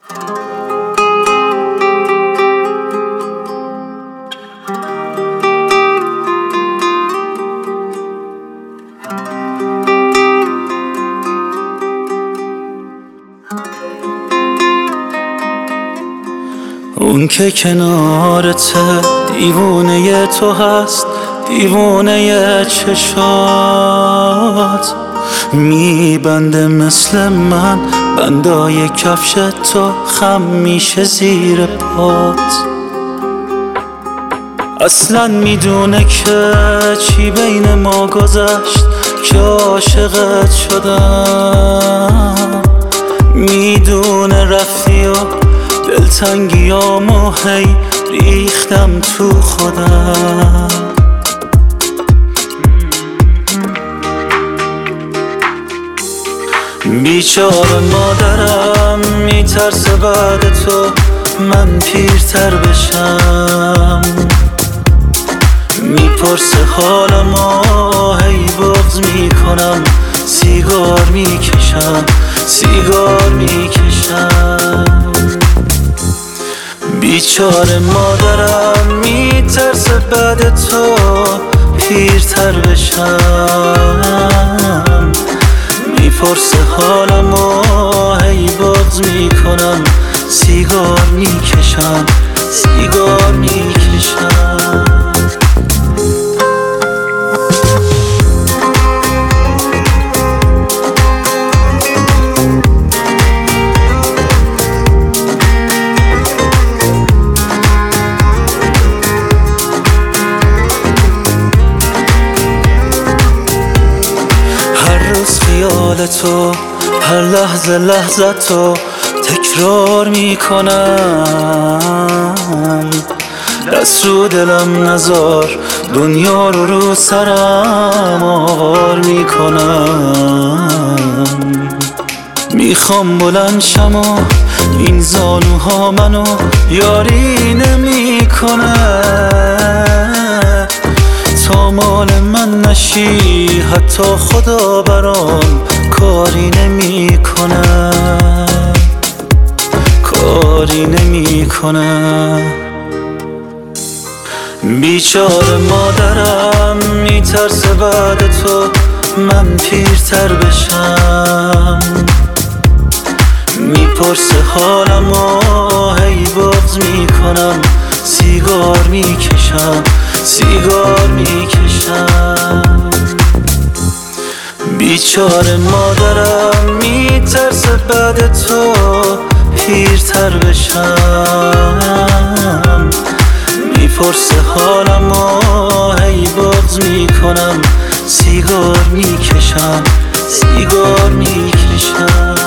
اون که کنارته دیوونه تو هست، دیوونه چشات میبنده مثل من بندای کفش تو، خم میشه زیر پات. اصلا میدونه که چی بین ما گذشت که عاشقت شدم، میدونه رفتی و دلتنگیامو هی ریختم تو خودم. بیچاره مادرم میترسه بعد تو من پیرتر بشم، میپرسه حالمو هی بغض میکنم، سیگار میکشم سیگار میکشم. بیچاره مادرم میترسه بعد تو پیرتر بشم، میپرسه حالمو هی بغض میکنم، سیگار میکشم سیگار میکشم. خیال تو هر لحظه لحظه تو تکرار میکنم، دست رو دلم نذار دنیا رو سرم آوار میکنم. میخوام بلند شم و این زانوها منو یاری نمیکنه، تا مال من نشی حتی خدا برام کاری نمیکنه کاری نمیکنه. بیچاره مادرم میترسه بعد تو من پیرتر بشم، میپرسه حالمو هی بغض میکنم، سیگار میکشم سیگار میکشم. بیچاره مادرم میترسه بعد تو پیرتر بشم، میپرسه حالمو هی بغض میکنم، سیگار میکشم سیگار میکشم.